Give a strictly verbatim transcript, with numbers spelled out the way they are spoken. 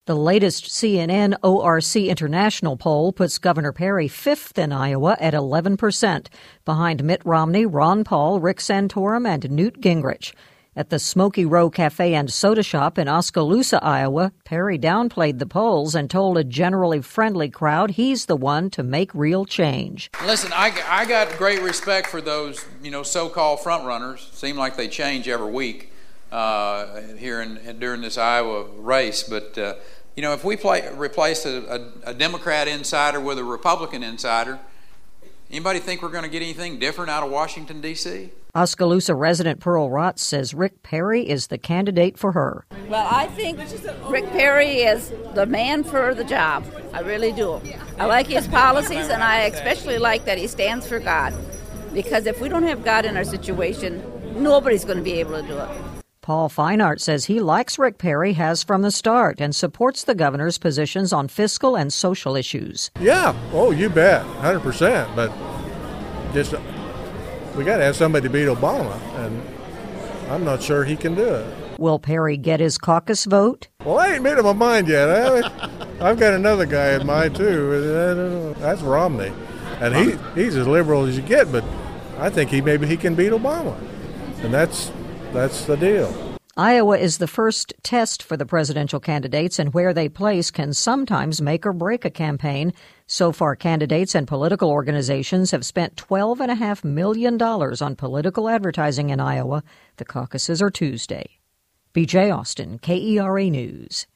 The latest C N N O R C International poll puts Governor Perry fifth in Iowa at eleven percent, behind Mitt Romney, Ron Paul, Rick Santorum, and Newt Gingrich. At the Smoky Row Cafe and Soda Shop in Oskaloosa, Iowa, Perry downplayed the polls and told a generally friendly crowd he's the one to make real change. Listen, I, I got great respect for those, you know, so-called front runners. Seem like they change every week uh, here in, during this Iowa race. But, uh, you know, if we play, replace a, a, a Democrat insider with a Republican insider, anybody think we're going to get anything different out of Washington, D C? Oskaloosa resident Pearl Rotz says Rick Perry is the candidate for her. Well, I think Rick Perry is the man for the job. I really do. I like his policies, and I especially like that he stands for God. Because if we don't have God in our situation, nobody's going to be able to do it. Paul Feinart says he likes Rick Perry, has from the start, and supports the governor's positions on fiscal and social issues. Yeah, oh, you bet, one hundred percent. But just we got to have somebody to beat Obama, and I'm not sure he can do it. Will Perry get his caucus vote? Well, I ain't made up my mind yet. I, I've got another guy in mind, too. That's Romney. And he he's as liberal as you get, but I think he maybe he can beat Obama. And that's that's the deal. Iowa is the first test for the presidential candidates, and where they place can sometimes make or break a campaign. So far, candidates and political organizations have spent twelve point five million dollars on political advertising in Iowa. The caucuses are Tuesday. B J Austin, K E R A News.